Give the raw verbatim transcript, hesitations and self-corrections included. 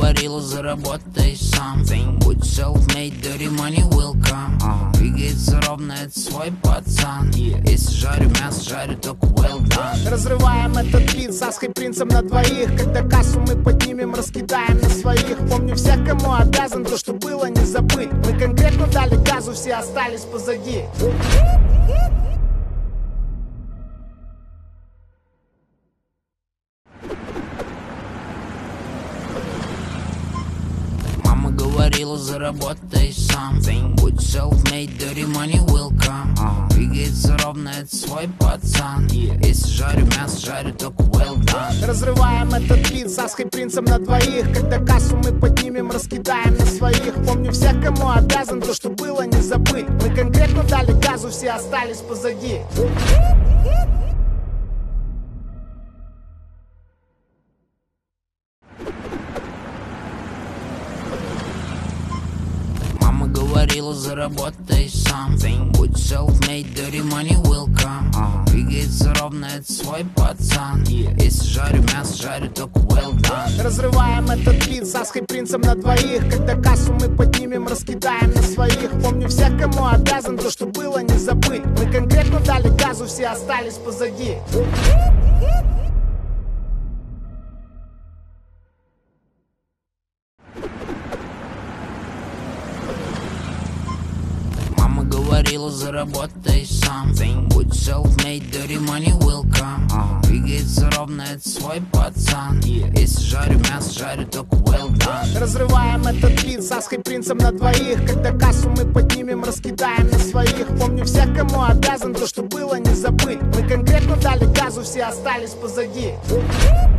говорила, заработай сам. Будь self-made, dirty money will come. Двигается ровно, это свой пацан. Если жарю мясо, жарю только well done. Разрываем этот бит с Аской принцем на двоих. Когда кассу мы поднимем, раскидаем на своих. Помню всех, кому обязан, то, что было, не забыть. Мы конкретно дали газу, все остались позади. Мама говорила, заработай сам. Будь self-made, dirty money will come. Двигается ровно, это свой пацан. Если жарю мясо, жарю только well done. Разрываем этот бит с Аской принцем на двоих. Когда кассу мы поднимем, раскидаем на своих. Помню всех, кому обязан, то, что было, не забыть. Мы конкретно дали газу, все остались позади. Мама говорила, заработай сам. Будь self-made, dirty money will come. Двигается ровно, это свой пацан. Если жарю мясо, жарю только well done. Разрываем этот бит с Аской принцем на двоих. Когда кассу мы поднимем, раскидаем на своих. Помню всех, кому обязан, то, что было, не забыть. Мы конкретно дали газу, все остались позади. Мама говорила, заработай сам. Будь self-made, dirty money will come. Двигается ровно, это свой пацан. Если жарю мясо, жарю только well done. Разрываем этот бит с Аской принцем на двоих. Когда кассу мы поднимем, раскидаем на своих. Помню всех, кому обязан, то, что было, не забыть. Мы конкретно дали газу, все остались позади.